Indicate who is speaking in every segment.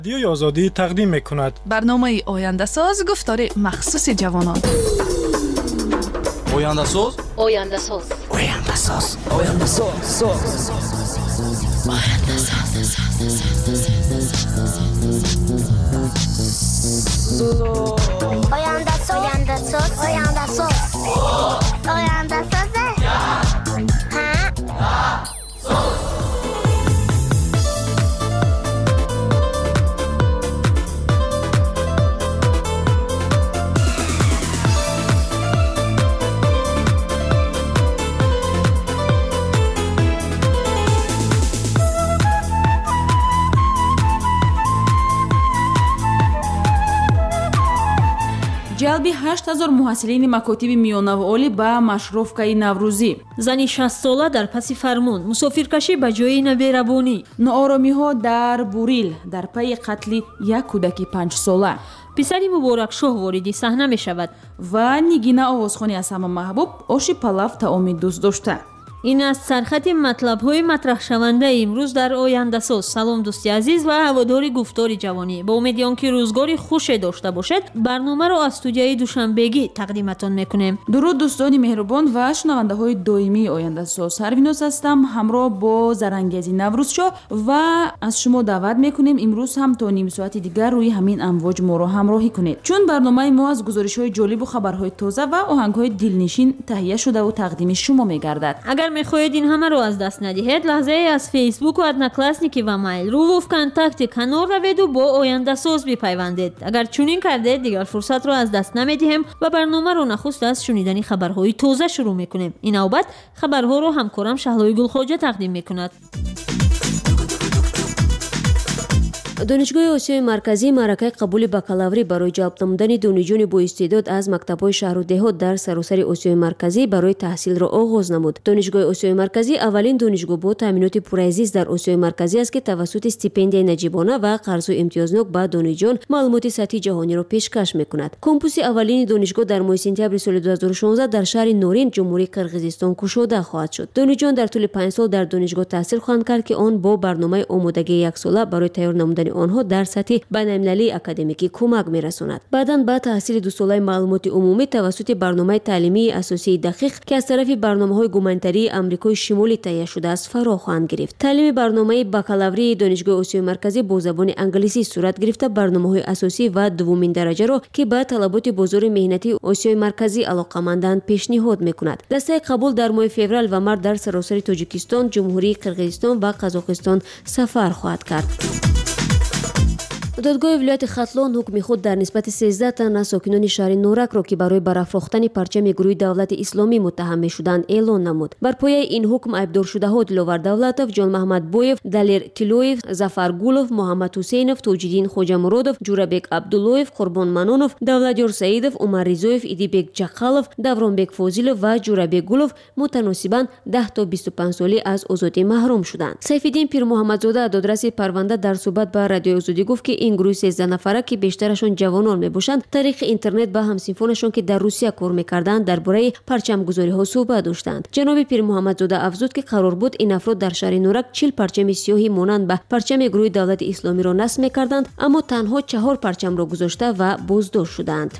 Speaker 1: رادیوی آزادی تقدیم می‌کند
Speaker 2: برنامه آینده ساز گفتار مخصوص جوانان.
Speaker 3: آینده ساز
Speaker 4: آینده ساز
Speaker 3: آینده ساز آینده ساز
Speaker 4: آینده ساز آینده ساز آینده ساز آینده ساز
Speaker 2: ҷалби 8000 муҳассилини макотиби миёнаву олӣ ба машруфкаи наврӯзӣ.
Speaker 5: зани 60 сола дар паси фармон мусофиркашӣ ба ҷои наберавонӣ.
Speaker 2: нооромиҳо дар бурил дар пайи қатли як кӯдаки 5 сола.
Speaker 5: писари муборакшоҳ вориди саҳна мешавад
Speaker 2: ва нигина овозхони аз ҳама маҳбуб оши палав таоми дӯстдошта.
Speaker 5: ин аст сархати матлабҳои матраҳшавандаи имрӯз дар ояндасоз. салом дӯсти азиз ва ҳаводори гуфтори ҷавонӣ. ба умеди он ки рӯзгори хуше дошта бошед, барномаро аз студияи душанбегӣ тақдиматон мекунем.
Speaker 2: дуруд дӯстони меҳрубон ва шунавандаҳои доимии ояндасоз. ҳарвинос ҳастам ҳамроҳ бо зарангези наврӯзшоҳ ва аз шумо даъват мекунем имрӯз ҳам то ним соати дигар рӯи ҳамин амвоҷ моро ҳамроҳӣ кунед, чун барномаи мо аз гузоришҳои ҷолибу хабарҳои тоза ва оҳангҳои дилнишин таҳия шудаву тақдими шумо мегардад.
Speaker 5: агар мехоҳед ин ҳамаро аз даст надиҳед, лаҳзае аз фейсбуку одноклассники ва майлруву вконтакти канор раведу бо ояндасоз бипайвандед. агар чунин кардед, дигар фурсатро аз даст намедиҳем ва барномаро нахуст аз шунидани хабарҳои тоза шурӯъ мекунем. ин навбат хабарҳоро ҳамкорам Шаҳлои Гулхоҷа тақдим мекунад.
Speaker 6: донишгоҳи осиёи марказӣ маъракаи қабули бакалаврӣ барои ҷалб намудани донишҷӯёни боистеъдод аз мактабҳои шаҳру деҳот дар саросари осиёи марказӣ барои таҳсилро оғоз намуд. донишгоҳи осиёи марказӣ аввалин донишгоҳ бо таъминоти пурайзист дар осиёи марказӣ аст ки тавассути стипендияи наҷибона ва қарзҳои имтиёзнок ба донишҷӯён маълумоти сатҳи ҷаҳониро пешкаш мекунад. компуси аввалини донишгоҳ дар моҳи сентябри соли 2016 дар шаҳри Норин, ҷумҳурии Қирғизистон кушода хоҳад шуд. донишҷӯён дар тӯли 5 сол дар донишгоҳ таҳсил хоҳанд кард ки он бо барномаи омодагии яксола барои тайёр намудани онҳо дар сатҳи байналмилалии академикӣ кӯмак мерасонад. баъдан ба таҳсили дусолаи маълумоти умумӣ тавассути барномаи таълимии асосии дақиқ ки аз тарафи барномаҳои гуманитарии Амрикои Шимолӣ таҳия шудааст фаро хоҳанд гирифт. таълими барномаи бакалаврии донишгоҳи осиёи марказӣ бо забони англисӣ сурат гирифта барномаҳои асосӣ ва дуввумин дараҷаро ки ба талаботи бозори меҳнатии осиёи марказӣ алоқаманданд пешниҳод мекунад. дастаи қабул дар моҳи феврал ва март дар саросари Тоҷикистон, ҷумҳурии Қирғизистон ва Қазоқистон сафар хоҳад кард. додгоҳи вилояти Хатлон ҳукми худ дар нисбати 13 тан аз сокинони шаҳри Норакро ки барои барафрохтани парчами гурӯҳи Давлати Исломӣ муттаҳам мешуданд эълон намуд. бар пояи ин ҳукм айбдоршудаҳо Диловар Давлатов, Ҷонмаҳмадбоев, Далер Тилоев, Зафар Гулов, Муҳаммад Ҳусейнов, Тоҷиддин Хоҷамуродов, Ҷурабек Абдуллоев, Қурбон Манонов, Давлатёр Саидов, Умар Ризоев, Идибек Ҷақалов, Давронбек Фозилов ва Ҷурабек Гулов мутаносибан 10 то 25 солӣ аз озодӣ маҳрум шуданд. Сайфиддин Пирмуҳаммадзода, додраси парванда, дар суҳбат ба Радиои Озодӣ гуфт ки ин гурӯҳи 13 нафара ки бештарашон ҷавонон мебошанд, тариқи интернет ба ҳамсинфонашон ки дар Русия кор мекарданд дар бораи парчамгузориҳо суҳбат доштанд. ҷаноби Пирмуҳаммадзода афзуд ки қарор буд ин афрод дар шаҳри Норак 40 парчами сиёҳи монанд ба парчами гурӯҳи Давлати Исломиро насб мекарданд, аммо танҳо 4 парчамро гузошта ва боздошт шуданд.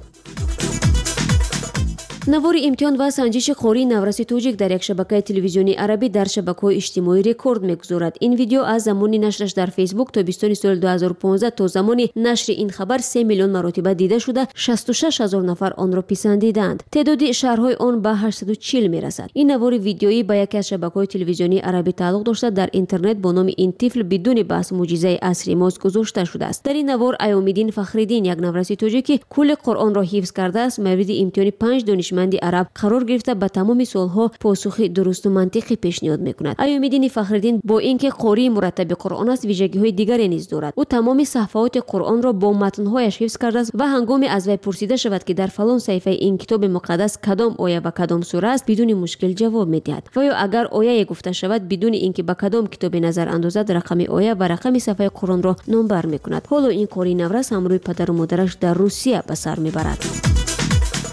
Speaker 6: навори имтиҳон ва санҷиши қории навраси тоҷик дар як шабакаи телевизионии арабӣ дар шабакаҳои иҷтимоӣ рекорд мегузорад. ин видео аз замони нашраш дар фейсбук тобистони соли 2015 то замони нашри ин хабар 3 миллион маротиба дида шуда 66 000 нафар онро писандиданд. теъдоди шаҳрҳои он ба 840 мерасад. ин навори видеоӣ ба яке аз шабакаҳои телевизионии арабӣ тааллуқ дошта дар интернет бо номи ин тифл бидуни баҳс муъҷизаи асри мост гузошта шудааст. дар ин навор Айомиддин Фахриддин, як навраси тоҷик ки кулли Қуръонро ҳифз кардааст, мавриди имтиҳони 5 донишманди араб қарор гирифта ба тамоми суолҳо посухи дурусту мантиқӣ пешниҳод мекунад. Айомиддин Фахриддин бо ин ки қории мураттаби Қуръон аст, вижагиҳои дигаре низ дорад. ӯ тамоми саҳфаҳоти Қуръонро бо матнҳояш ҳифз кардааст ва ҳангоми аз вай пурсида шавад ки дар фалон саҳифаи ин китоби муқаддас кадом оя ва кадом сура аст, бидуни мушкил ҷавоб медиҳад. ва ё агар ояе гуфта шавад, бидуни ин ки ба кадом китобе назар андозад, рақами оя ва рақами саҳифаи Қуръонро номбар мекунад. ҳоло ин қории наврас ҳамроҳи падару модараш дар Русия ба сар мебарад.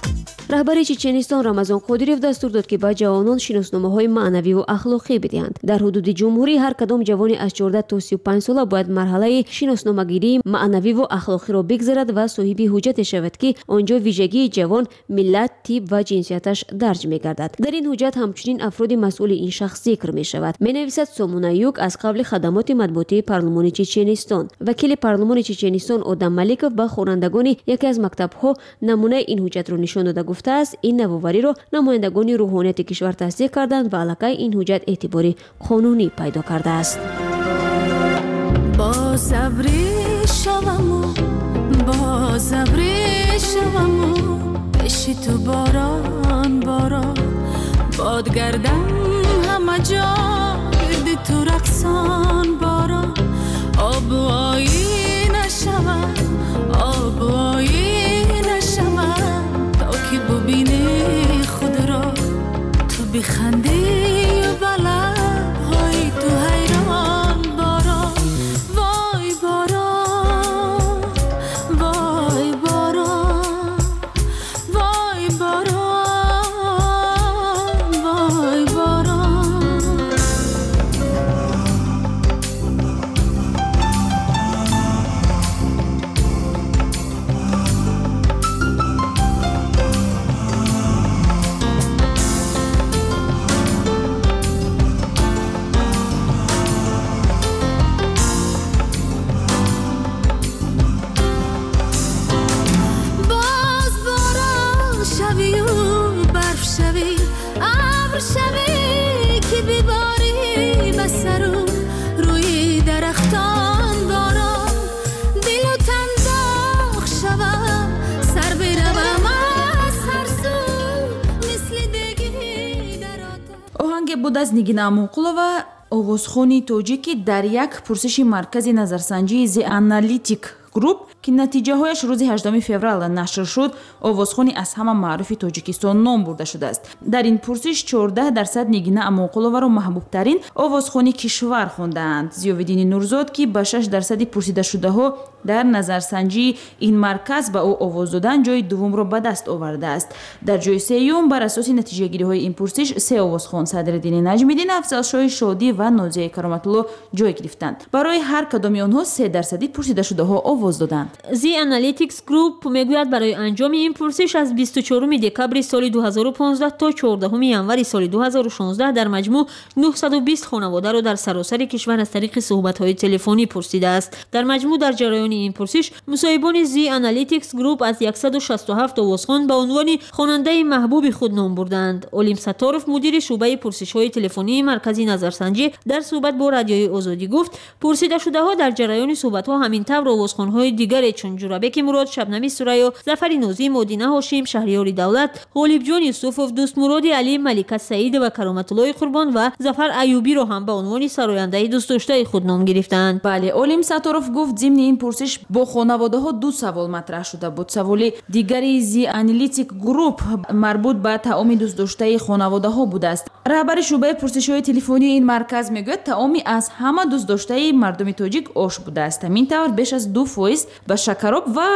Speaker 6: раҳбари чеченистон рамазон қодиров дастур дод ки ба ҷавонон шиносномаҳои маънавиву ахлоқӣ бидиҳанд. дар ҳудуди ҷумҳурӣ ҳар кадом ҷавони аз 14 то 35 сола бояд марҳалаи шиносномагирии маънавиву ахлоқиро бигзарад ва соҳиби ҳуҷҷате шавад ки онҷо вижагии ҷавон, миллат, тип ва ҷинсияташ дарҷ мегардад. дар ин ҳуҷҷат ҳамчунин афроди масъули ин шахс зикр мешавад, менависад Сомунаюк аз қабли хадамоти матбуотии парлумони Чеченистон. вакили парлумони Чеченистон Одам Маликов ба хонандагони яке аз мактабҳо намунаи ин ҳуҷҷатро нишон дода гуфтааст, ин навовариро намояндагони рӯҳонияти кишвар тасдиқ карданд ва аллакай ин ҳуҷҷат эътибори қонунӣ пайдо кардааст.
Speaker 7: با صبری شوامو با صبری شوامو بشی تو باران باران باد گردم همه جا گردی تو رقصان باران آب و آیی نشوم آب و آیی نشوم تا که ببینی خود را تو بخندی و بلب‌های تو حیران باران وای باران وای باران وای باران وای باران باز باران شوی و برف شوی ابر شوی که بباری به سرو روی درختان باران دل و تن داغ شوم سر بروم از هر سو مثل دگی در آتش.
Speaker 2: оҳанге буд аз Нигина Амонқулова, овозхони тоҷикӣ дар як пурсиши маркази назарсанҷии The Analytic Group ки натиҷаҳояш рӯзи 18 феврал нашр шуд, овозхони аз ҳама маъруфи Тоҷикистон ном бурда шудааст. дар ин пурсиш 14% Нигина Амонқуловаро маҳбубтарин овозхони кишвар хондаанд. Зиёвиддини Нурзод ки ба 6% пурсидашудаҳо дар назарсанҷии ин марказ ба ӯ овоз додан ҷои дуввумро ба даст овардааст. дар ҷои сеюм бар асоси натиҷагириҳои ин пурсиш се овозхон Садриддини Наҷмиддин, Афзалшоҳи Шодӣ ва Нозияи Кароматулло ҷой гирифтанд. барои ҳар кадоми онҳо 3% пурсидашудаҳо овоз доданд.
Speaker 5: The Analytics Group мегӯяд барои анҷоми ин пурсиш аз 24 декабри соли 2015 то 14 январи соли 2016 дар маҷмӯъ 920 хонаводаро дар саросари кишвар аз тариқи суҳбатҳои телефонӣ пурсидааст. дар маҷмӯъ дар ҷараёни ин пурсиш мусоҳибони The Analytics Group аз 167 овозхон ба унвони хонандаи маҳбуби худ ном бурданд. Олим Сатторов, мудири шуъбаи пурсишҳои телефонии маркази назарсанҷӣ, дар суҳбат бо Радиои Озодӣ гуфт, пурсидашудаҳо дар ҷараёни суҳбатҳо ҳамин тавр овозхонҳои дигаре чун Ҷурабеки Мурод, Шабнами Сурайё, Зафари Нозӣ, Модина Ҳошим, Шаҳриёри Давлат, Ғолибҷон Юсуфов, Дӯстмуроди Алӣ, Малика Саидова, Кароматуллои Қурбон ва Зафар Аюбиро ҳам ба унвони сарояндаи дӯстдоштаи худ ном гирифтанд.
Speaker 2: бале, Олим Сатторов гуфт, зимни ин пурсиш бо хонаводаҳо ду савол матраҳ шуда буд. саволи дигари The Analytic Group марбут ба таоми дӯстдоштаи хонаводаҳо будааст. раҳбари шуъбаи пурсишҳои телефонии ин марказ мегӯяд, таоми аз ҳама дӯстдоштаи мардуми тоҷик ош будааст. ҳамин тавр беш аз 2% ба шакароб ва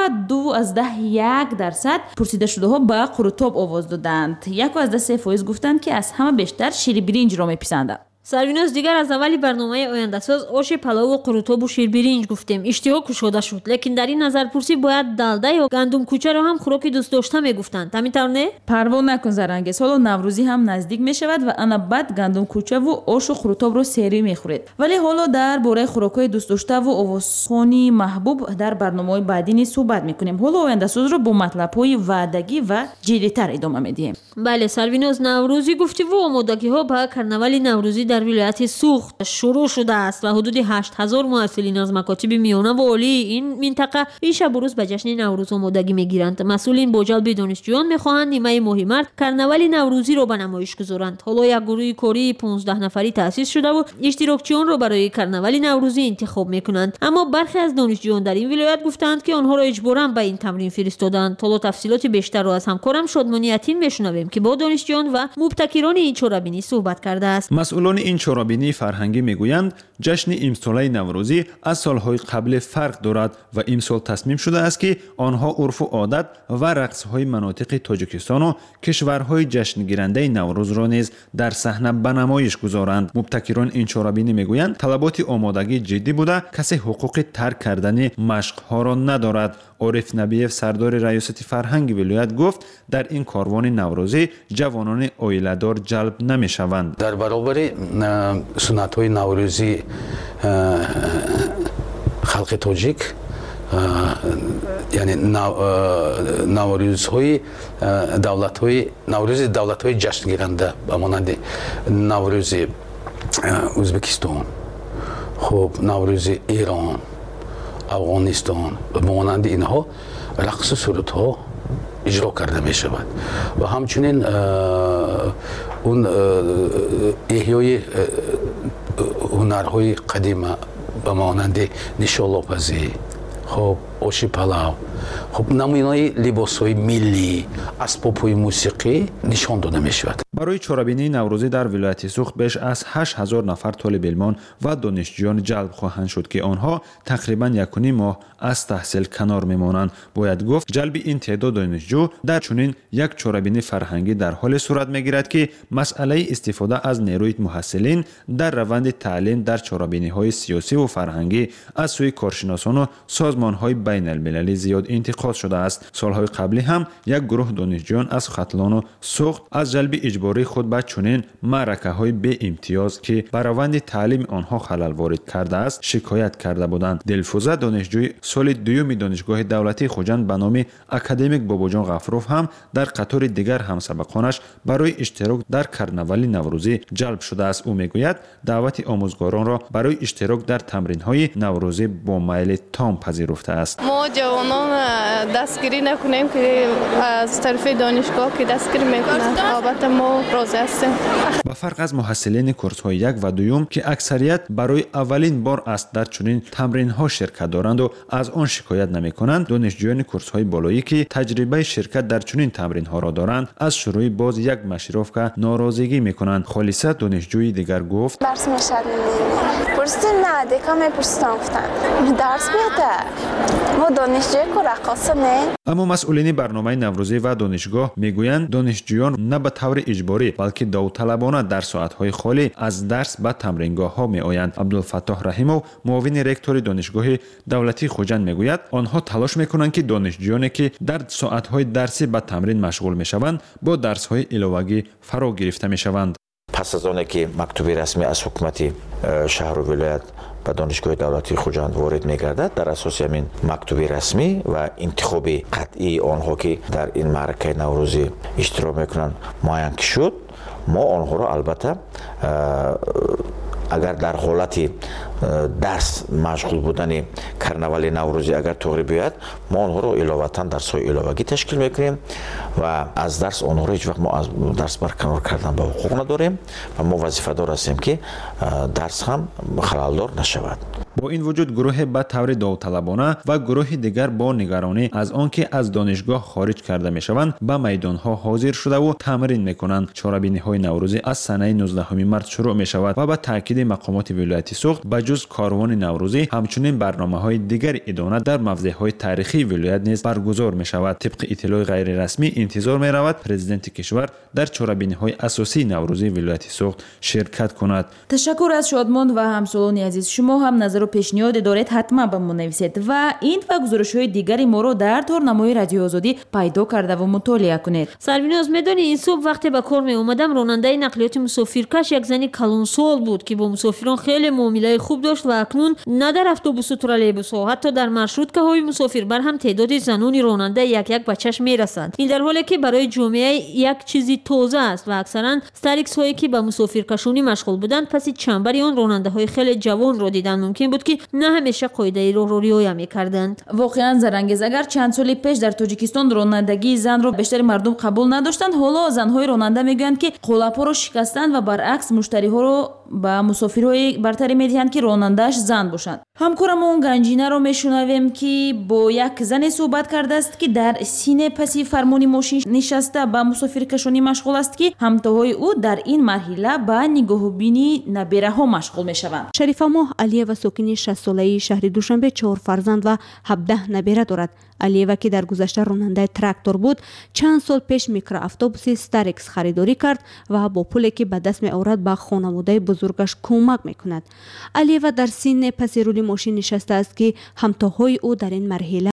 Speaker 2: 2.1% пурсидашудаҳо ба қурутоб овоз доданд. 1.3% гуфтанд ки аз ҳама бештар ширибиринҷро меписанданд.
Speaker 5: Сарвиноз, дигар аз аввали барномаи ояндасоз оши палову қурутобу ширбиринҷ гуфтем. иштиҳо кушода шуд, лекин дар ин назарпурсӣ бояд далда ё гандумкучаро ҳам хӯроки дӯстдошта мегуфтанд. ҳамин тавр не?
Speaker 2: парво накун Зарангез, ҳоло Наврӯзӣ ҳам наздик мешавад ва ана баъд гандумкучаву ошу қурутобро серӣ мехӯред. вале ҳоло дар бораи хӯрокҳои дӯстдоштаву овозхони маҳбуб дар барномаҳои баъдӣ низ суҳбат мекунем. ҳоло ояндасозро бо матлабҳои ваъдагӣ ва ҷиддитар идома медиҳем.
Speaker 5: бале, Сарвиноз, Наврӯзӣ гуфтиву омодагиҳо ба карнавали Наврӯзӣ дар вилояти Суғд шурӯъ шудааст ва ҳудуди 8000 муассилин аз макотиби миёнаву олии ин минтақа ин шабу рӯз ба ҷашни Наврӯз омодагӣ мегиранд. масъулин бо ҷалби донишҷӯён мехоҳанд нимаи моҳи март карнавали Наврӯзиро ба намоиш гузоранд. ҳоло як гурӯҳи кории 15 нафарӣ таъсис шудаву иштирокчиёнро барои карнавали Наврӯзӣ интихоб мекунанд. аммо бархе аз донишҷӯён дар ин вилоят гуфтанд ки онҳоро иҷборан ба ин тамрин фиристоданд. ҳоло тафсилоти бештарро аз ҳамкорам Шодмони Атин мешунавем ки бо донишҷӯён ва мубтакирони ин чорабинӣ суҳбат кардааст.
Speaker 8: масъулони این چرابینی فرهنگی میگویند جشن امساله نوروزی از سالهای قبل فرق دارد و امسال تصمیم شده است که آنها عرف و عادت و رقصهای مناطق تاجیکستان و کشورهای جشن گیرنده نوروز را نیز در صحنه به نمایش گذارند. مبتکران این چرابینی میگویند طلبات آمادگی جدی بوده، کسی حقوق ترک کردن مشقها را ندارد. عارف نبیف سردار ریاست فرهنگ ولایت گفت در این کاروان نوروزی جوانان عائله‌دار جلب نمی‌شوند.
Speaker 9: در برابر سنت‌های نوروزی خلق تاجیک یعنی نوروزهای دولت‌های جشن گیرنده به مانند نوروز ازبکستان، خب نوروز ایران، افغانستان و مانند اینها رقص سرودها اجرا کرده می شود و همچنین اون احیای هنرهای قدیم به مانند نشالاپزی، خب آشی پلاو، خب نمونه‌های لباس‌های ملی، اسباب‌های موسیقی نشان داده می‌شود.
Speaker 8: برای چرابینی نوروزی در ولایت سوخت بیش از 8000 نفر طالب علمان و دانشجویان جلب خواهند شد که آنها تقریباً 1.5 ماه از تحصیل کنار میمانند. باید گفت جلب این تعداد دانشجو در چنین یک چرابینی فرهنگی در حال صورت میگیرد که مسئله استفاده از نیروی محصلین در روند تعلیم در چرابینی‌های سیاسی و فرهنگی از سوی کارشناسان و سازمان‌های بین المللی زیاد انتقاد شده است. سالهای قبلی هم یک گروه دانشجویان از ختلان و سوخت از جلب اجباری خود به چنین معرکه‌های بی امتیاز که بر روند تعلیم آنها خلل وارد کرده است شکایت کرده بودند. دلفوزه دانشجوی سال دوم دانشگاه دولتی خوجند به نام اکادمیک باباجان غفروف هم در قطار دیگر همسبقانش برای اشتراک در کرنوالی نوروزی جلب شده است. او میگوید دعوت آموزگاران را برای اشتراک در تمرین‌های نوروزی با میل تام پذیرفته است.
Speaker 10: ما جوانان دستگیری نکنیم که از طرف دانشگاه که دستگیری میکنند، البته ما راضی هستیم.
Speaker 8: با فرق از محصلین کورس‌های 1 و 2 که اکثریت برای اولین بار است در چنین تمرین‌ها شرکت دارند و از آن شکایت نمی‌کنند، دانشجویان کورس‌های بالایی که تجربه شرکت در چنین تمرین‌ها را دارند از شروع باز یک مشروف که ناراضگی می‌کنند. خالصه دانشجوی دیگر گفت
Speaker 11: درس می‌شد پرسید نه دیگه می‌پرسیدم گفتن درس بده ما دانشجوی رقاصه نه.
Speaker 8: اما مسئولین برنامه نوروزی و دانشگاه میگویند دانشجویان نه به طور اجباری بلکه داوطلبانه در ساعت‌های خالی از درس به تمرینگاه‌ها میآیند. عبدالفتاح رحیمов معاون رکتور دانشگاه دولتی خوجند میگوید آنها تلاش میکنند که دانشجویانی که در ساعت‌های درسی به تمرین مشغول میشوند با درس‌های علاوه‌ای فرا گرفته میشوند.
Speaker 12: پس از آنکه که مکتوب رسمی از حکومت شهر و ولایت به دانشگاه دولتی خوجند وارد می‌گردد، در اساس همین مکتوب رسمی و انتخاب قطعی آنها که در این معرکه نوروزی اشتراک میکنند معین شد، ما آنها را البته اگر در حالت درس مشغول بودن کرنوالی نوروزی اگر توغری بیاید، ما آنها را علاوه‌تاً درس‌های علاوه‌ای تشکیل میکنیم و از درس آنها را هیچ وقت ما از درس برکنار کردن به حقوق نداریم و ما وظیفه دار هستیم که درس هم خلالدار نشود.
Speaker 8: با این وجود گروه به طور داوطلبانه و گروه دیگر با نگرانی از آنکه از دانشگاه خارج کرده میشوند به میدانها حاضر شده و تمرین میکنند. چرابینی‌های نوروزی از سنه 19 مارس شروع میشود و به تاکید مقامات ولایت سوخت به جز کاروان نوروزی همچنین برنامه‌های دیگر ادانه در موضع‌های تاریخی ولایت نیز برگزار میشود. طبق اطلاع غیر رسمی انتظار میرود پرزیدنت کشور در چرابینی‌های اساسی نوروزی ولایت سوخت شرکت کند.
Speaker 2: تشکر از شادماند و همسالان عزیز. شما هم نظر و پیشنهاد دارید حتما به ما نویسید و این و گزارش‌های دیگری ما رو در تورنمای رادیو آزادی پیدا کرده و مطالعه کنید.
Speaker 5: سرویناز میدونی این صبح وقتی به کار می اومدم راننده نقلیات مسافرکش یک زنی کلانسال بود که با مسافران خیلی معامله خوب داشت و اکنون نه در اتوبوس و ترالیبوس ها حتی در مارشروتکه های مسافربر هم تعداد زنان راننده یک به چشم میرسند. این در حالی که برای جامعه یک چیزی تازه است و اکثرا استاریکس هایی که به مسافرکشانی مشغول بودند پس چنبری آن راننده های خیلی جوان را دیدن ممکن بود که نه همیشه قاعده راه رو رعایت می‌کردند.
Speaker 2: واقعا زرنگیز. اگر چند سال پیش در تاجیکستان رانندگی زن را بیشتر مردم قبول نداشتند، حالا زن‌های راننده میگویند که قلپ‌ها را شکستند و برعکس مشتری‌ها را ба мусофирҳои бартарӣ медиҳанд ки ронандааш зан бошад. ҳамкорамон Ганҷинаро мешунавем ки бо як зане суҳбат кардааст ки дар сине паси фармони мошин нишаста ба мусофиркашонӣ машғул аст ки ҳамтоҳои ӯ дар ин марҳила ба нигоҳубини набераҳо машғул мешаванд.
Speaker 13: шарифамоҳ алиева сокини 60-солаи шаҳри Душанбе 4 фарзанд ва 17 набера дорад. алиева ки дар гузашта ронандаи трактор буд, чанд сол пеш микроавтобуси Старекс харидорӣ кард ва бо пуле ки ба даст меорад ба хонаводаи бузургаш кӯмак мекунад. алиева дар синне паси рули мошин нишастааст ки ҳамтоҳои ӯ дар ин марҳила